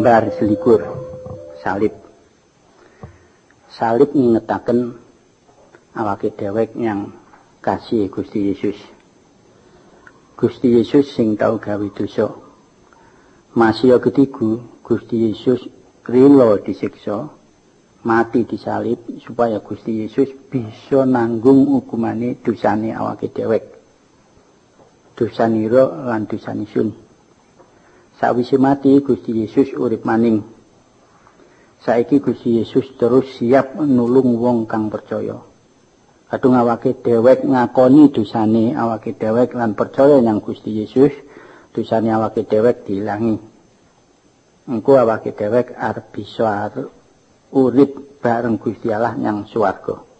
Gambar selikur salib. Salib ngingetaken awake dhewek yang kasih Gusti Yesus. Gusti Yesus sing tau gawe dosa. Masih ketigu Gusti Yesus rela disiksa, mati disalib supaya Gusti Yesus bisa nanggung hukumane dosane awake dhewek. Dosanira lan dosanisun. Sawise mati Gusti Yesus urip maning. Saiki Gusti Yesus terus siap nulung wong kang percaya. Kadung awake dhewek ngakoni dosane awake dhewek lan percaya nyang Gusti Yesus, dosane awake dhewek diilangi. Engko awake dhewek arep bisa urip bareng Gusti Allah nyang swarga.